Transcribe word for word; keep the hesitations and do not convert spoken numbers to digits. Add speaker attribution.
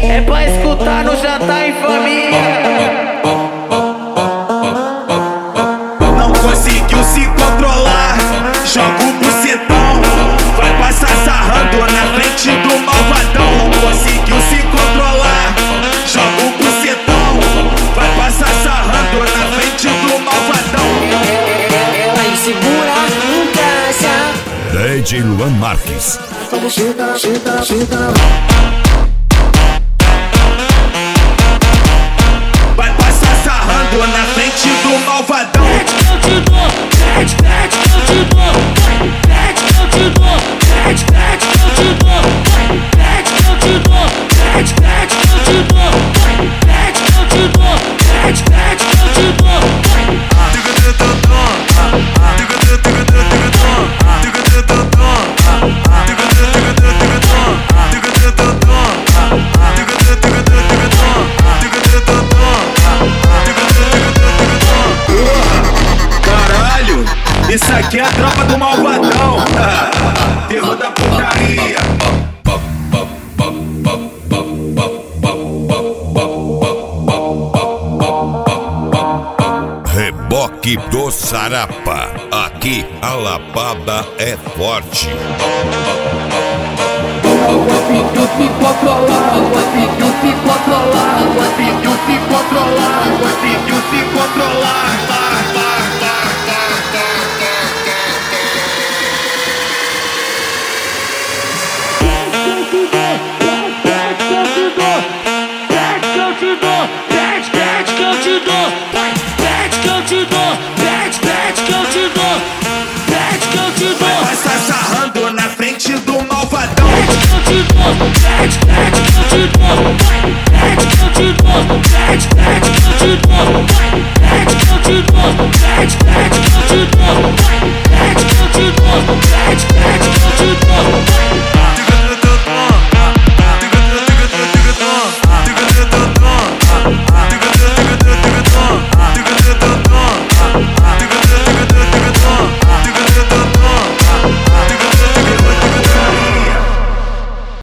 Speaker 1: É pra escutar no jantar em família.
Speaker 2: Não conseguiu se controlar, joga o bucetão, vai passar sarrando na frente do malvadão. Não conseguiu se controlar, joga o bucetão, vai passar sarrando na frente do malvadão.
Speaker 3: Ela insegura, encaixa.
Speaker 4: D J Luan Marques.
Speaker 3: Como chuta, chuta, chuta.
Speaker 2: Vai passar sarrando na frente do malvadão.
Speaker 5: Eu te dou, pede, pede, eu te dou. Pede, eu te dou. Pede, pede, eu te dou. Pede, eu te dou. Pede, pede, eu te dou. Pede, eu te dou. Pede, pede, eu te dou.
Speaker 2: Caralho, isso aqui é a tropa do malvadão. Terror da putaria.
Speaker 4: Reboque do Sarapa. Aqui a lapada é forte.
Speaker 1: Conseguiu se controlar, conseguiu se controlar, conseguiu se controlar, conseguiu se controlar.
Speaker 2: Vai passar sarrando na frente do malvadão.
Speaker 5: Pede, pede, eu te dou. Pede, eu te dou. Pede, pede, eu te dou. Pede, eu te dou. Pede, pede, eu te dou.